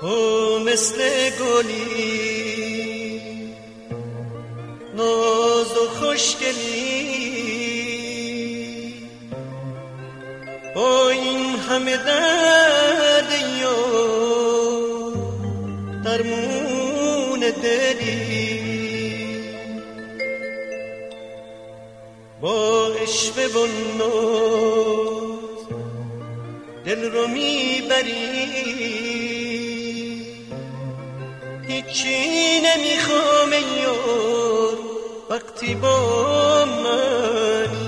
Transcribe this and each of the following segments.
تو مثل گلی ناز و خوشگلی، با این همه درد یار درمون دلی، با عشوه و ناز دل رو میبری، هیچی نمیخوام یار وقتی با منی.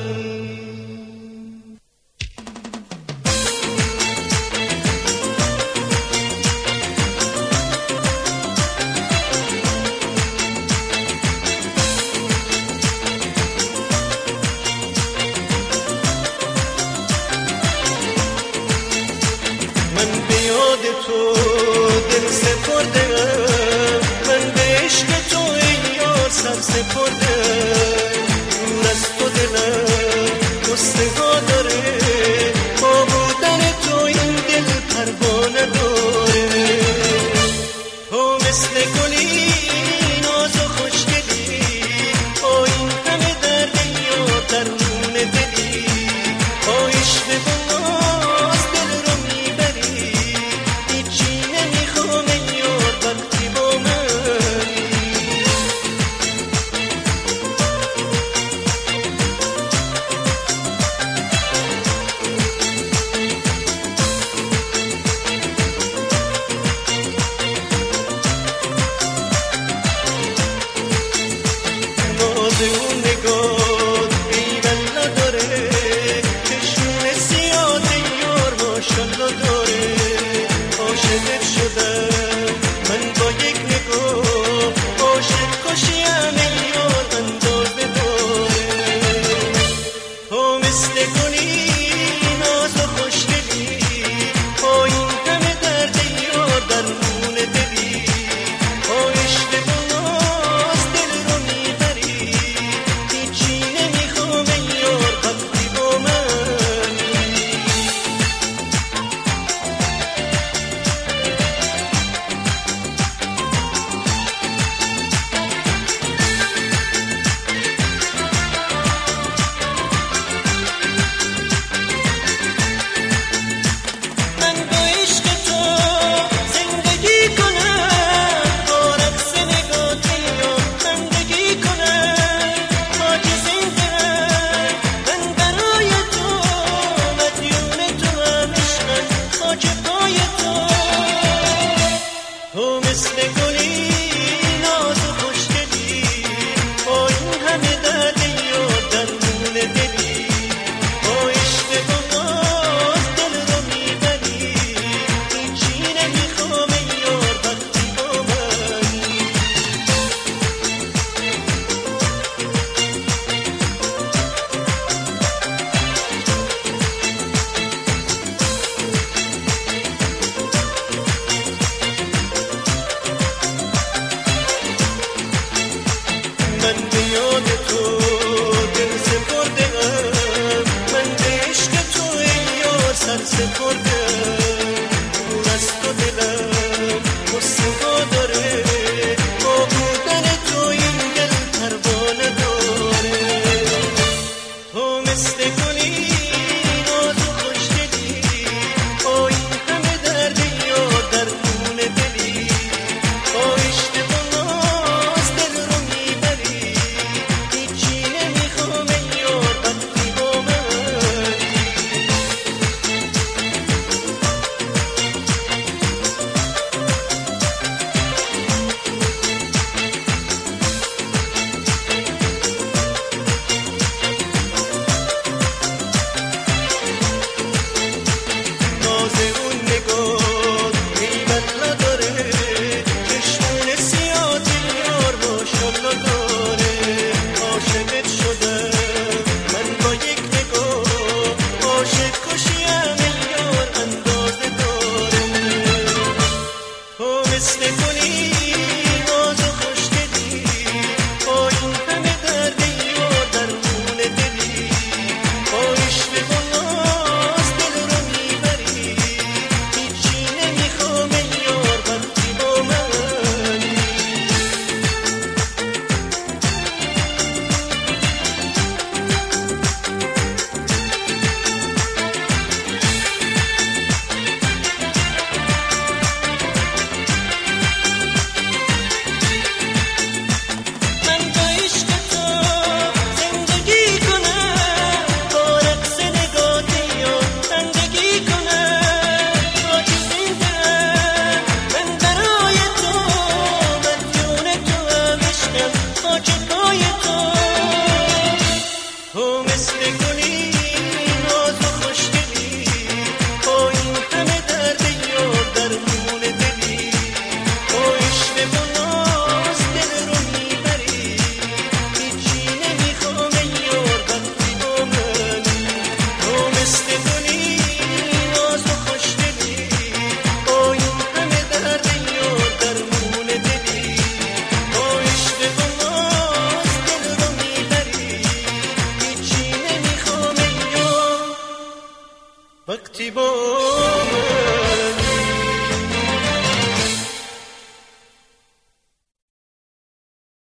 من به یاد تو دل سپردم، من به عشق تو ای یار سر سپردم. از تو دلم غصه ها داره، با بودن تو این دل پروانه داره. تو مثل گلی ناز و خوشگلی، با این همه درد یار درمون دلی، با عشق و ناز دل رو میبری، هیچی نمیخوام یار وقتی با منی. ناز اون نگاه بی‌بل نداره، چشمون سیاه یار ماشالله داره. عاشقت شدم من با یک نگاه، عاشق کشیم یار اندازه داره. تو مثل گلی ناز و خوشگلی، با این همه درد یار درمون دلی، با عشق و ناز دل رو میبری، هیچی نمیخوام یار وقتی با منی. من با عشق تو زندگی کنم، با رقص نگات یار بندگی کنم. خاک زنده‌ام من برای تو، مدیون تو هم عشقم خاک پای تو. تو مثل گلی ناز و خوشگلی، با این همه درد یار درمون دلی، با عشق و ناز دل رو میبری، هیچی نمیخوام یار وقتی با منی. من به یاد تو دل سپردم، من به عشق تو ای یار سر سپردم. از تو دلم غصه ها داره، با بودن تو این دل پروانه داره. تو مثل گلی ناز و خوشگلی، با این همه درد یار درمون دلی، با عشق و ناز دل رو میبری، هیچی نمیخوام یار وقتی با منی. وقتی با